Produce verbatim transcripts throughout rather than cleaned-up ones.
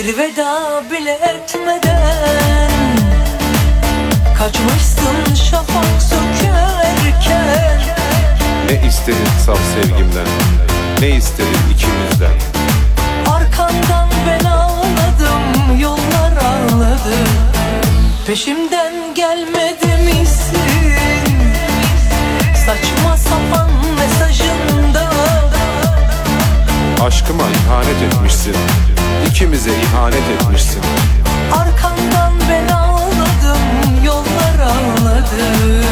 Bir veda bile etmeden kaçmışsın şafak sökerken. Ne isterim saf sevgimden, ne isterim ikimizden. Arkandan ben ağladım, yollar ağladı, peşimden gelmedi misin? Saçma sapan mesajında Aşkıma ihanet etmişsin, ikimize ihanet etmişsin. arkandan ben ağladım, yollar ağladı.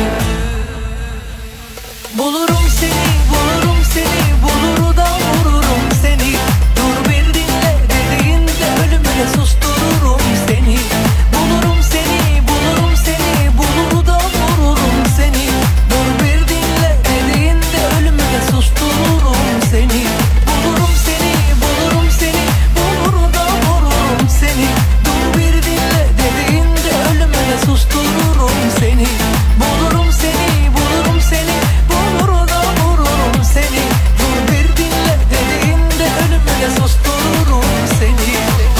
Bulurum seni, bulurum seni, bulur da vururum seni. Dur bir dinle dediğinde ölümüne sustururum seni. Bulurum seni, bulurum seni, bulur da vururum seni. Dur bir dinle dediğinde ölümüne sustururum seni. Bulurum seni, bulurum seni, bulur da vururum seni. Dur bir dinle dediğinde ölümüne sustururum seni. Bulurum seni, bulurum seni, bulur da vururum seni. Dur bir dinle dediğinde ölümüne sustururum seni.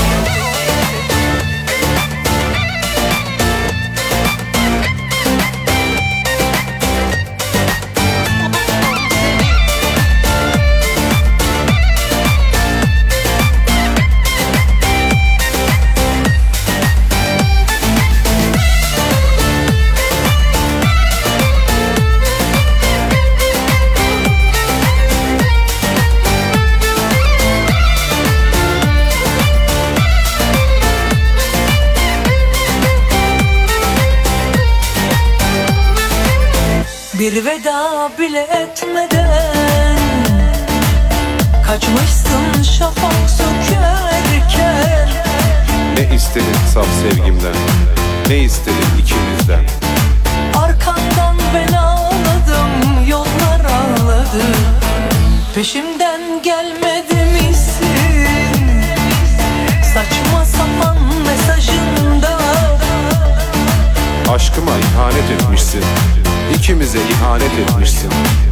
Bir veda bile etmeden kaçmışsın şafak sökerken. Ne isterim saf sevgimden, ne isterim ikimizden. Arkandan ben ağladım, yollar ağladı, peşimden gelmedi misin? Saçma sapan mesajında Aşkıma ihanet etmişsin, ikimize ihanet etmişsin.